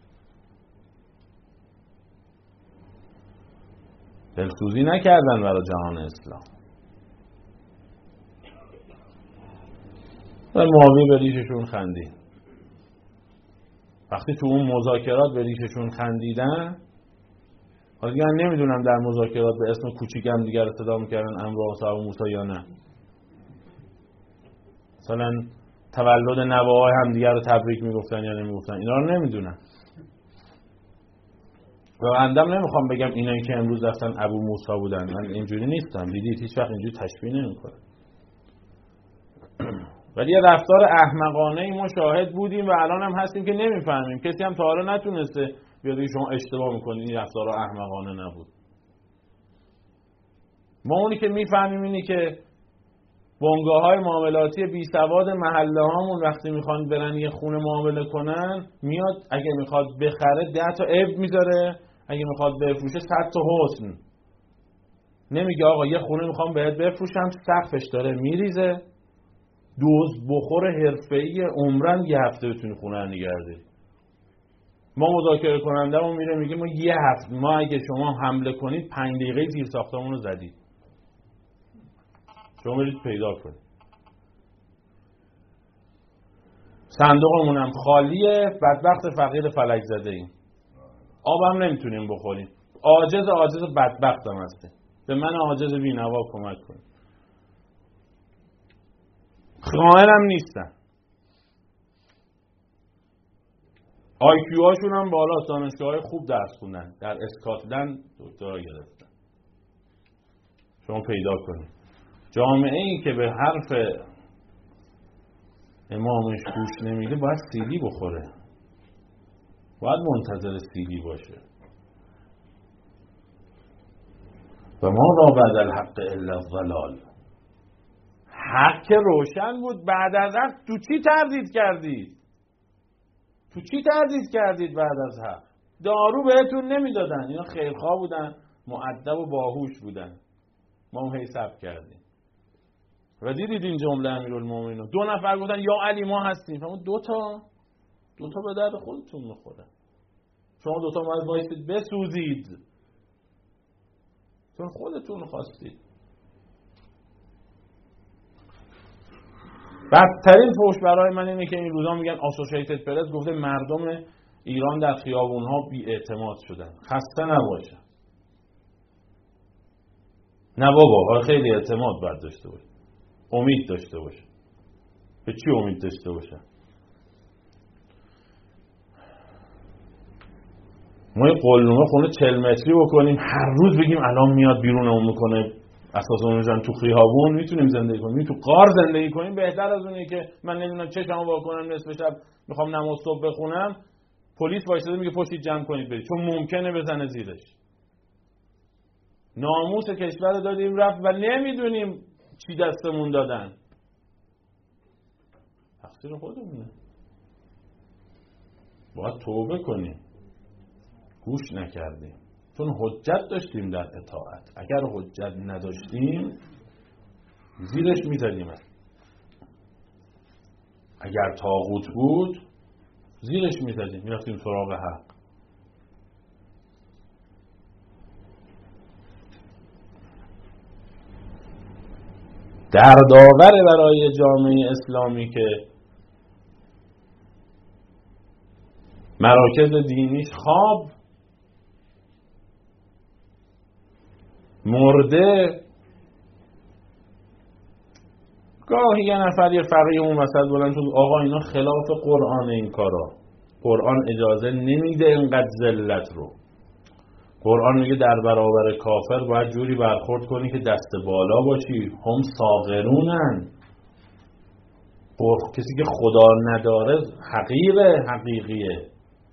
دلسوزی نکردن برای جهان اسلام. و معاویه به ریششون خندید. وقتی تو اون مذاکرات به ریششون خندیدن، حالا دیگه نمیدونم در مذاکرات به اسم کوچیکم دیگر رو صدا میکردن امر و ابو موسی یا نه. مثلا تولد نوه‌های هم دیگر رو تبریک میگفتن یا نمیگفتن، اینا رو نمیدونم. و اندم نمیخوام بگم اینایی که امروز رفتن ابو موسی بودن، من اینجوری نیستم، دیدید هیچ وقت اینجوری تشبیه نمیکنم. ولی یه رفتار احمقانه ما شاهد بودیم و الان هم هستیم که نمیفهمیم. کسی هم تا حالا نتونسته بیاد بگه شما اشتباه میکنید، این رفتار احمقانه نبود. ما اونی که میفهمیم اینی که بنگاه های معاملاتی بی سواد محله هامون وقتی میخوان برن یه خونه معامله کنن، میاد اگه میخواد بخره ده تا عیب میذاره، اگه میخواد بفروشه صد تا حسن. نمیگه آقا یه خونه میخوام بهت بفروشم سقفش داره میریزه، دوز بخور حرفه‌ای عمرن یه هفته بتونی خونه رو نگه داری. ما مذاکره کننده‌مون میره میگه ما یه هفته، ما اگه شما حمله کنید پنج دقیقه زیر ساختمون رو زدید، شما برید پیدا کنید. صندوقمون هم خالیه، بدبخت فقیر فلک زده ایم، آب هم نمیتونیم بخوریم، عاجز عاجز بدبخت هم هسته، به من عاجز بی‌نوا کمک کنید. خائن هم نیستن، آی کیو هاشون هم بالا، دانشگاه های خوب درس خوندن، در اسکاتلند دکترا گرفتن. شما پیدا کنید جامعه ای که به حرف امامش گوش نمیده باید سیلی بخوره، باید منتظر سیلی باشه. و ما را بعد الحق الا الضلال. حق روشن بود، بعد از حق تو چی تردید کردید؟ تو چی تردید کردید بعد از حق؟ دارو بهتون نمیدادن، اینا خیرخواه بودن، مؤدب و باهوش بودن، ما هم هی صبر کردیم. و دیدید این جمله امیرالمومنین، دو نفر گفتن یا علی ما هستیم، اما دو تا دو تا به درد خودتون میخوره. شما دو تا باید وایسید بسوزید، چون خودتون خواستید. بدترین فحش برای من اینه که این روزا میگن اسوسییتد پرس گفته مردم ایران در خیابون‌ها بی‌اعتماد شدن. خسته نباشن. نه بابا، خیلی اعتماد باید داشته باشه. امید داشته باشه. به چی امید داشته باشه؟ ما یه قلنومه خونه چهل متری بکنیم، هر روز بگیم الان میاد بیرونمون میکنه، اساسا اونجا تو خیابون میتونیم زندگی کنیم، تو غار زندگی کنیم بهتر از اونه که من نمیدونم چشمو وا کنم نصف شب میخوام نماز صبح بخونم، پلیس وایساده میگه پشتید جمع کنید برید، چون ممکنه بزنه زیرش. ناموس کشور دادیم رفت و نمیدونیم چی دستمون دادن. تقصیر خودمونه. باید توبه کنیم. گوش نکردیم. چون حجت داشتیم در اطاعت. اگر حجت نداشتیم زیرش میزدیم. اگر طاغوت بود زیرش میزدیم، میرفتیم سراغ حق. دردآور برای جامعه اسلامی که مراکز دینیش خواب مرده، گاهی یه نفر یه فقیه اون وسط بلند شد آقا اینا خلاف قرآن، این کارا قرآن اجازه نمیده اینقدر ذلت رو. قرآن میگه در برابر کافر باید جوری برخورد کنی که دست بالا باشی. هم صاغرونن. کسی که خدا نداره حقیره، حقیقیه.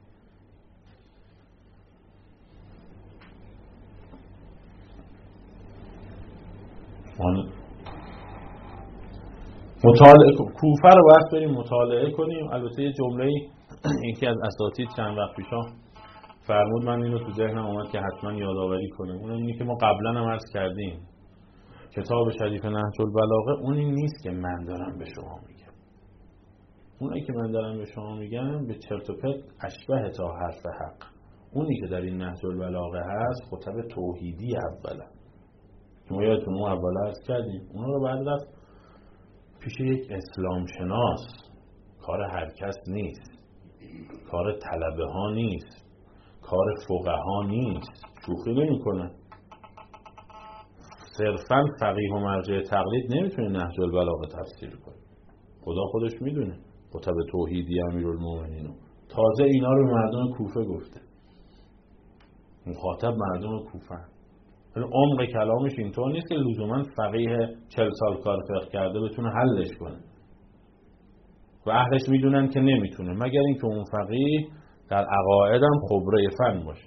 مطالعه کوفه رو باید بریم مطالعه کنیم. البته یه جمله یکی از اساتید چند وقت پیشا فرمود، من اینو تو ذهنم اومد که حتما یادآوری کنیم. اون اینه که ما قبلا هم عرض کردیم کتاب شریف نهج البلاغه اون این نیست که من دارم به شما میگم. اونایی که من دارم به شما میگم به چرت و پرت اشبه تا حرف حق. اونی که در این نهج البلاغه هست خطب توحیدی اولا که ما یادتون اون اولا عرض کردیم. اونا رو بعد رفت پیش یک اسلام شناس. کار هر کس نیست، کار طلبه ها نیست، کار فقها نیست. شوخی نمی کنه. صرفا فقیه و مرجع تقلید نمیتونه نهج البلاغه تفسیر کنه. خدا خودش میدونه. خطب توحیدی امیرالمومنین تازه اینا رو مردم کوفه گفته. مخاطب مردم کوفه. ولی عمق کلامش اینطور نیست که لزوما فقیه چهل سال کار فقه کرده بتونه حلش کنه. و اهلش میدونن که نمیتونه، مگر اینکه اون فقیه در عقایدم خبره فن باشه.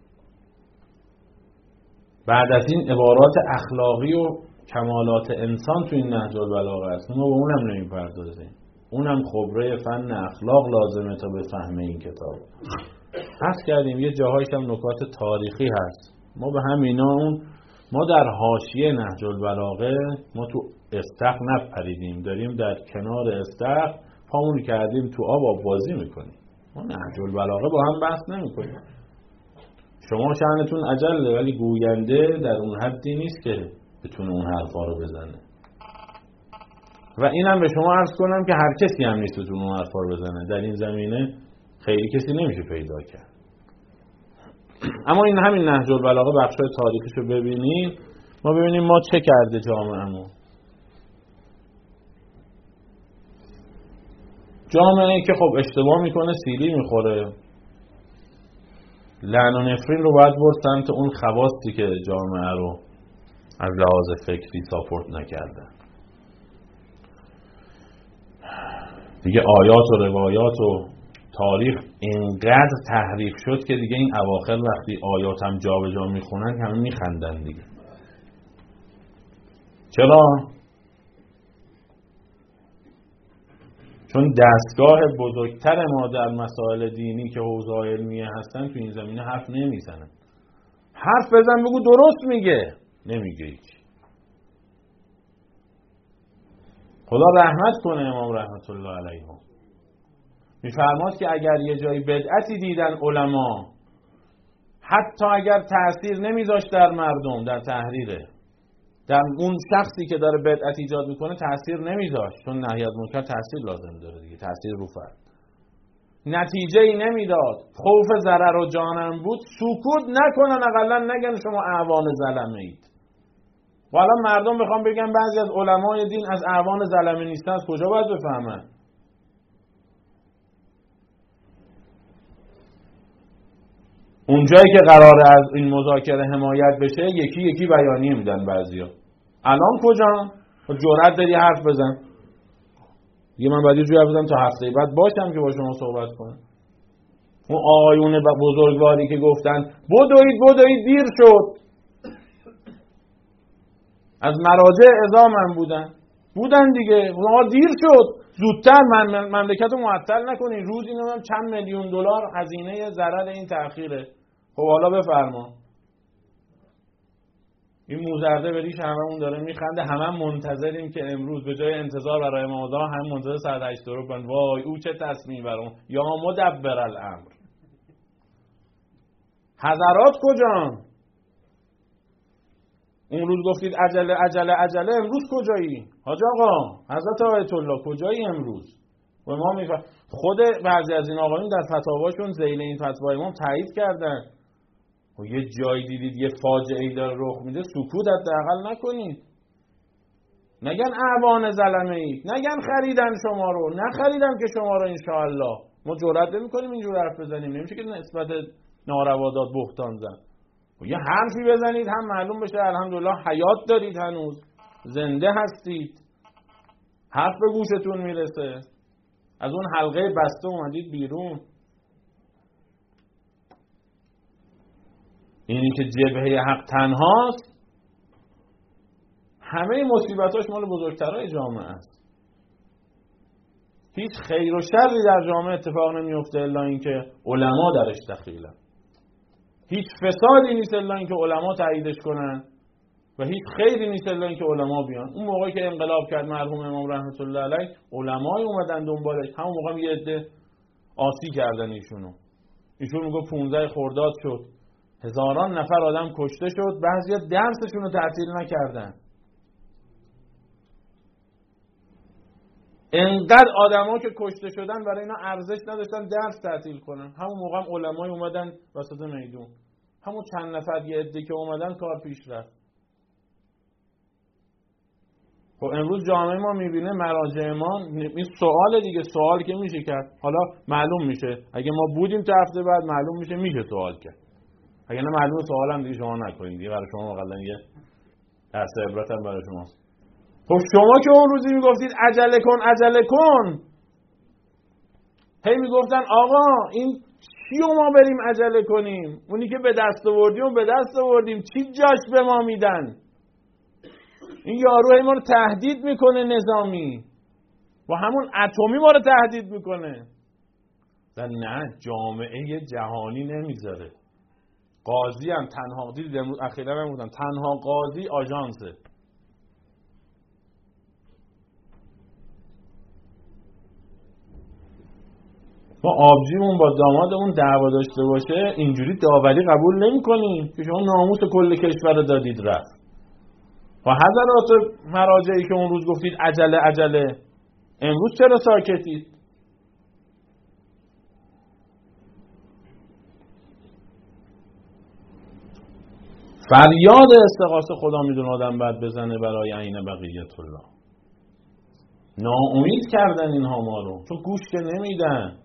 بعد از این عبارات اخلاقی و کمالات انسان تو این نهج البلاغه است. ما به اونم نمیپردازیم. اونم خبره فن اخلاق لازمه تا بفهمه این کتاب. حس کردیم یه جاهایش هم نکات تاریخی هست. ما به همینا اون ما در حاشیه نهج البلاغه ما تو استخ نپریدیم، داریم در کنار استخ پامون کردیم تو آب بازی میکنیم. ما نهج البلاغه با هم بحث نمیکنیم. شما شأنتون عجله، ولی گوینده در اون حدی نیست که بتونه اون حرفا رو بزنه. و اینم به شما عرض کنم که هر کسی هم نیست بتونه اون حرفا رو بزنه. در این زمینه خیلی کسی نمیشه پیدا کرد. اما این همین نهج البلاغه بخشای تاریخیشو ببینیم، ما ببینیم ما چه کرده جامعهمون. جامعه که خب اشتباه میکنه سیلی میخوره، لعن و نفرین رو باید برد سمت اون خواستی که جامعه رو از لحاظ فکری ساپورت نکردن. دیگه آیات و روایات و تاریخ اینقدر تحریف شد که دیگه این اواخر وقتی آیات هم جا به جا میخونن همه میخندن دیگه. چرا؟ چون دستگاه بزرگتر ما در مسائل دینی که حوزه علمیه هستن تو این زمینه حرف نمیزنن. حرف بزن بگو درست میگه، نمیگه هیچ. خدا رحمت کنه امام رحمت الله علیه. میفرماد که اگر یه جایی بدعتی دیدن علما، حتی اگر تأثیر نمیذاشت در مردم در تحریره، در اون شخصی که داره بدعت ایجاد میکنه تأثیر نمیذاشت، چون نهی از منکر تأثیر لازم داره دیگه، تأثیر رو فرد. نتیجه ای نمیداد، خوف ضرر و جانم بود، سکوت نکنن، اقلا نگن شما اعوان ظلمه اید. و الان مردم بخوام بگن بعضی از علمای دین از اعوان ظلمه نیستن، از کجا باید بفهمن؟ اونجایی که قراره از این مذاکره حمایت بشه یکی یکی بیانیه میدن بعضیا. الان کجا؟ جرأت داری حرف بزن. دیگه من باید یه جوری حرف بزنم تا هفته بعد باشم که با شما صحبت کنم. اون آقایون بزرگواری که گفتن بدوید بدوید دیر شد، از مراجع اعزامم بودن بودن دیگه. اونها دیر شد، زودتر من مملکت رو معطل نکنین، روز اینو هم چند میلیون دلار هزینه ضرر این تأخیره. خب حالا بفرما. این موزرده بریش هممون داره میخنده، همه منتظریم که امروز به جای انتظار برای امام هم منتظر ساعت هشت رو بن. وای او چه تصمیم برام، یا مدبر الامر. حضرات کجان؟ اون روز گفتید عجله عجله عجله، امروز کجایی؟ حاج آقا حضرت آیت الله کجایی امروز؟ و ما میفهم خود بعضی از این آقایون در فتاواشون ذیل این فتوای امام تایید کردن. و یه جایی دیدید یه فاجعه‌ای داره رخ میده، سکوت حداقل نکنید. نگن اعوان ظلمه اید، نگن خریدن شما رو، نخریدن که شما رو انشاءالله. ما جرئت نمی‌کنیم اینجور حرف بزنیم، نمیشه که نسبت ناروا داد بهتان زد. یه حرفی بزنید هم معلوم بشه الحمدلله حیات دارید، هنوز زنده هستید، حرف به گوشتون میرسه، از اون حلقه بسته اومدید بیرون. اینی که جبهه حق تنهاست، همه مصیبتاش مال بزرگترهای جامعه است. هیچ خیر و شری در جامعه اتفاق نمیفته الا اینکه علما درش دخیلن. هیچ فسادی نیست الا اینکه علما تاییدش کنن و هیچ خیری نیست الا اینکه علما بیان. اون موقعی که انقلاب کرد مرحوم امام رحمت الله علیه، علمای اومدن دنبالش، همون موقع یه عده آسی کردن ایشونو. ایشون میگه پانزده خرداد شد، هزاران نفر آدم کشته شد، بعضیا درسشون رو تعطیل نکردن. انقدر آدما که کشته شدن برای اینا ارزش نداشتن درس تعطیل کنن. همون موقع هم علمای اومدن وسط میدون، همون چند نفر یه عده که اومدن کار پیش رفت. خب امروز جامعه ما میبینه مراجع ما، این سوال دیگه، سوال که میشه کرد. حالا معلوم میشه اگه ما بودیم تا هفته بعد معلوم میشه میشه سوال کرد. اگه نه معلوم سوال هم دیگه شما نکنید دیگه، برای شما واقعا یه درس عبرت هم برای شماست. خب شما که اون روزی میگفتید عجله کن عجله کن، هی میگفتن آقا این چی ما بریم عجله کنیم؟ اونی که به دست آوردیم به دست آوردیم، چی جاش به ما میدن؟ این یارو هی ما رو تهدید میکنه نظامی و همون اتمی ما رو تهدید میکنه. نه، جامعه جهانی نمیذاره. قاضی هم تنها، دید امروز اخیرا هم بودن، تنها قاضی آژانسه. ما آبجیمون با دامادمون دعوا داشته باشه اینجوری داوری قبول نمی کنیم که شما ناموس کل کشور رو دادید رفت. و حضرات مراجعی که اون روز گفتید عجله عجله، امروز چرا ساکتید؟ فریاد استغاثه خدا میدونه آدم باید بزنه برای عین بقیت الله. ناامید کردن اینها ما رو، چون گوش که نمیدن.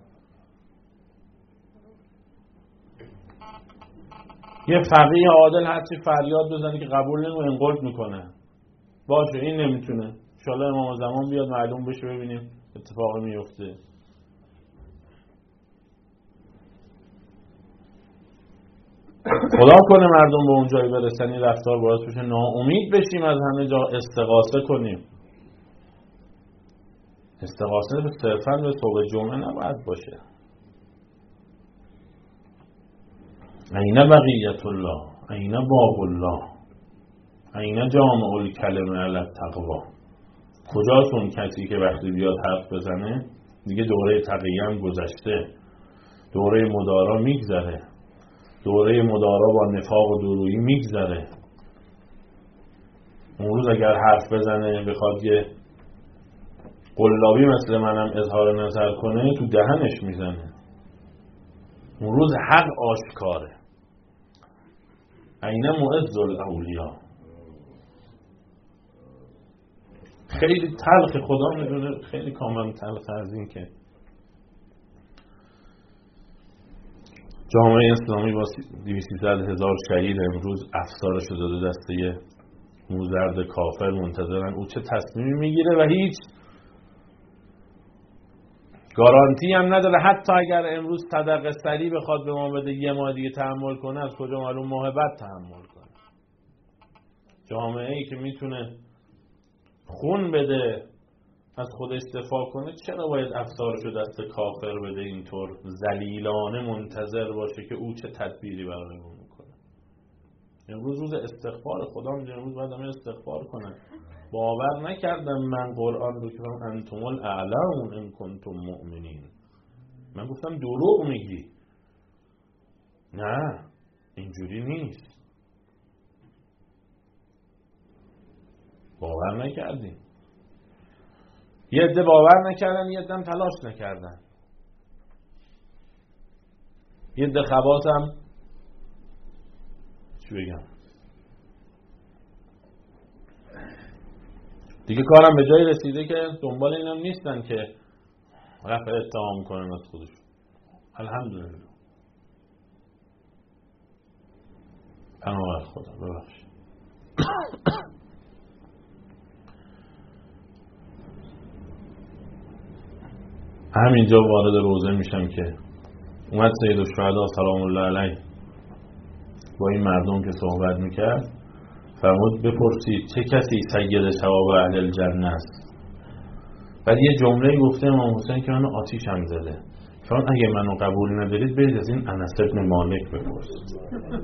یه فقیه عادل هرچی فریاد بزنه که قبول نمیکنه انقلب میکنه. باشه این نمیتونه، انشالله امام زمان بیاد معلوم بشه ببینیم اتفاقی میفته. خدا کنه مردم به اون جایی برسن این رفتار باعث بشه ناامید بشیم از همه جا، استغاثه کنیم. استغاثه به صرفاً به صبح جمعه نباید باشه. عین بقیت الله، عین باب الله، عین جامع الکلمه علی التقوا. کجاست کسی که وقتی بیاد حرف بزنه دیگه دوره تقیه هم گذشته، دوره مدارا میگذره، دوره مدارا با نفاق و درویی میگذره. اون روز اگر حرف بزنه بخواد یه قلابی مثل منم اظهار نظر کنه تو دهنش میزنه. اون روز حق آشکاره. عین معز الاولیا. خیلی تلخ، خدا میدونه خیلی کاملا تلخ از این که جامعه اسلامی با دویست هزار شهید امروز افسارش رو داده دسته موزرد کافر، منتظرن او چه تصمیمی میگیره و هیچ گارانتی هم نداره. حتی اگر امروز صدقه سری بخواد به ما بده یه ماه دیگه تحمل کنه، از کجا معلوم ماه بعد تحمل کنه؟ جامعه ای که میتونه خون بده از خودش دفاع کنه، چرا باید افسارش رو دست کافر بده اینطور ذلیلانه منتظر باشه که او چه تدبیری برای اون میکنه؟ امروز روز استغفار، خدا میگه امروز باید همه استغفار کنن. باور نکردم من قرآن رو که انتم الاعلون ان کنتم مؤمنین. من گفتم دروغ میگی. نه اینجوری نیست. باور نکردیم. یه عده باور نکردن، یه عده هم تلاش نکردن. یه عده خواص هم چی بگم دیگه کارم به جایی رسیده که دنبال اینم نیستن که رفع اتهام کنن از خودشون. الحمدلله. پناه خدا. ببخشید. همینجا وارد روزه میشم که اومد سید الشهدا سلام الله علیه با این مردم که صحبت میکرد فرمود بپرسید چه کسی سید ثواب اهل الجنه است. بعد یه جمله گفته امام حسین که منو آتیش هم زده. چون اگه منو قبول ندارید برید از این انس بن مالک بپرسید.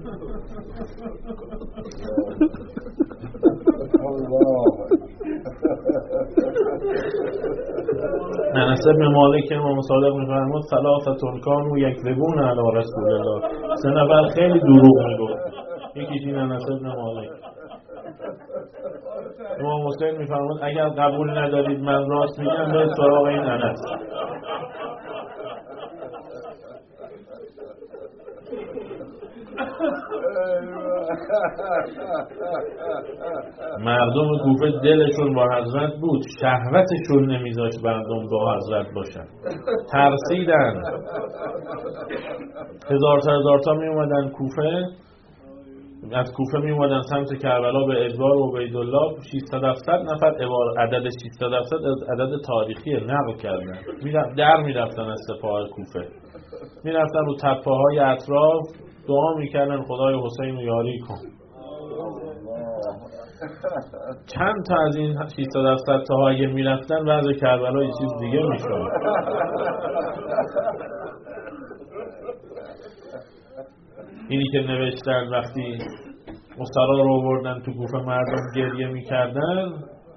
انس بن مالک امام صادق میفرمود ثلاثه کانوا یکذبون علی رسول الله. سه نفر خیلی دروغ میگفت. یکیش این انس بن مالک. امام حسین میفرمود اگر قبول ندارید من راست میگم برید سراغ این انس. مردم کوفه دلشون با حضرت بود، شهوتشون نمیذاشت مردم با حضرت باشن. ترسیدن. هزار تا هزار تا می اومدن کوفه، از کوفه می اومدن سمت کربلا به اجبار عبیدالله. ششصد هفتصد نفر، عدد ششصد هفتصد عدد تاریخی نقل کردن. در می رفتن از سپاه کوفه، می رفتن رو تپه های اطراف دعا میکردن خدای حسین رو یاری کن. چند تا از این ششصد هفتصد تا اگه میرفتن وضع کربلا یه چیز دیگه میشد. اینی که نوشتن وقتی اسرا رو آوردن تو کوفه مردم گریه میکردن،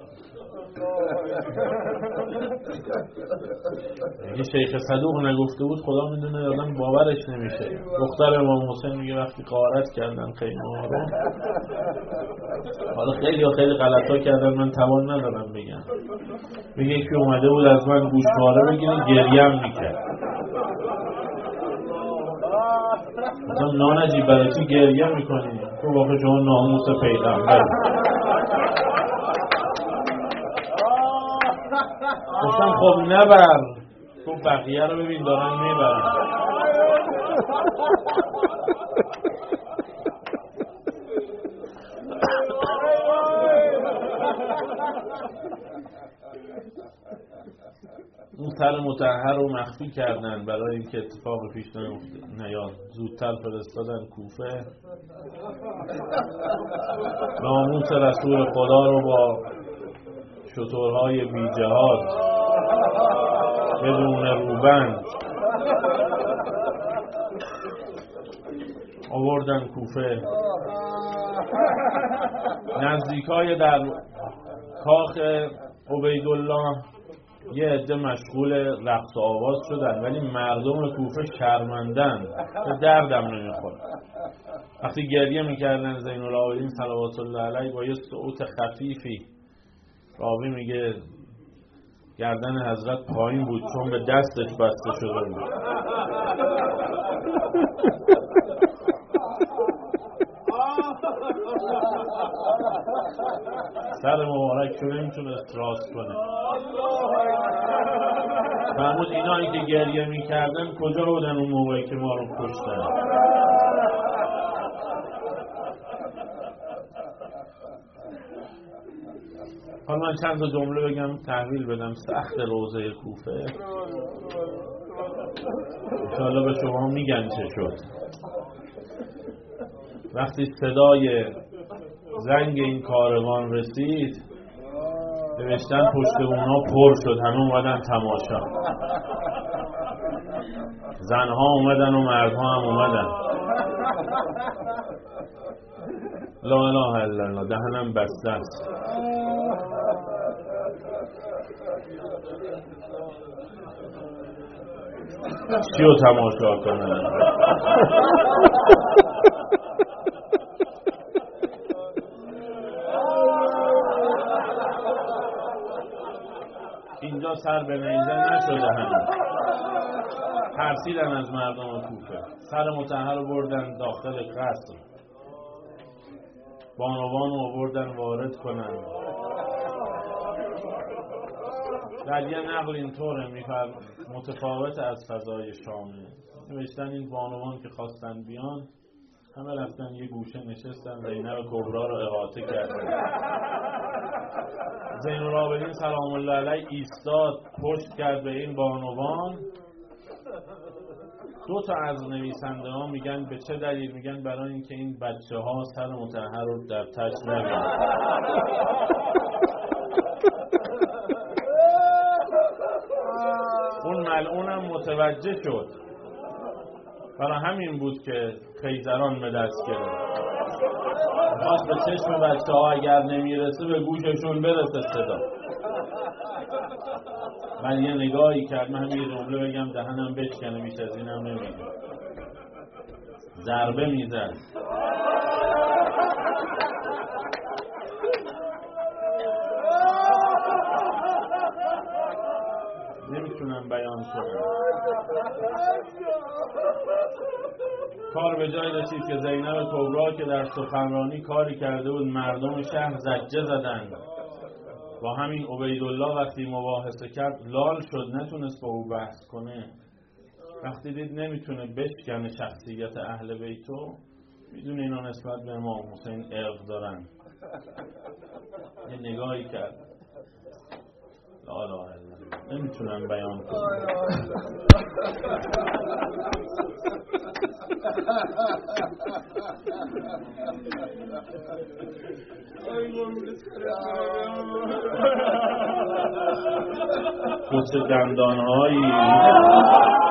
اگه شیخ صدوق نگفته بود خدا میدونه آدم باورش نمیشه. دختر امام حسین میگه وقتی غارت کردن خیمه ها رو، حالا خیلی ها خیلی غلطا کردن من توان ندارم بگم، میگه یکی اومده بود از من گوشواره بگیره گریم میکرد. مثلا نانجی برای چی گریه میکنی؟ تو واقع شما ناموس پیغمبر. گفتم خب نبر. تو بقیه رو ببین دارن میبرن. اون سر مطهر رو مخفی کردن برای اینکه اتفاق پیش نیاد. زودتر فرستادن کوفه. ناموس رسول خدا رو با شترهای بی جهاد بدون روبند آوردن کوفه. نزدیکای در کاخ عبیدالله یه عده مشغول رقص و آواز شدن، ولی مردم کوفه شرمندن، به دردم نمیخوره. وقتی گریه میکردن زین العابدین صلوات الله علیه با یه صوت خفیفی، راوی میگه گردن حضرت پایین بود چون به دستش بسته شده بود. سر مبارک رو نمیتونست راست کنه. فرمود اینایی که گریه میکردن کجا بودن اون موقعی که ما رو کشتن؟ حالا من چند تا جمله بگم تحویل بدم سخت روضه کوفه، انشاءالله به شما میگن چه شد. وقتی صدای زنگ این کاروان رسید نوشتن پشت اونا پر شد، همه اومدن تماشا، زنها اومدن و مردها هم اومدن. لا اله الا الله، دهنم بسته است. چی رو تماشا کنن؟ اینجا سر به نیزه نشده هنوز. ترسیدن از مردم کوفه، سر مطهر رو بردن داخل قصر، بانوان رو بردن وارد کنن. در یه نقل اینطوره میفرم متفاوت از فضای شامه، نوشتن این بانوان که خواستن بیان همه رفتن یه گوشه نشستن، زینب کبرا رو احاطه کردن. زین العابدین سلام الله علیه ایستاد پشت کرد به این بانوان. دو تا از نویسنده ها میگن به چه دلیل؟ میگن برای اینکه این بچه ها سر مطهر رو در تج نبینن. اون ملعونم متوجه شد، برای همین بود که خیزران به دست گرفت، خواست به چشم بچه ها اگر نمیرسه به گوششون برسه صدا. من یه نگاهی کرد، من همین جمله بگم دهنم بشکنه، بیش از اینم نمیگم. ضربه میزد، نمیتونم بیان کنم. کار به جای رسید که زینب کبرا که در سخنرانی کاری کرده بود مردم شهر زجه زدند. با همین عبیدالله وقتی مباحثه کرد لال شد، نتونست با او بحث کنه. وقتی دید نمیتونه بشکنه شخصیت اهل بیتو، میدونه اینا نسبت به امام حسین عرق دارن، یه نگاهی کرد. لا اله الا الله، نمیتونم بیان کنم. کس دندانهایی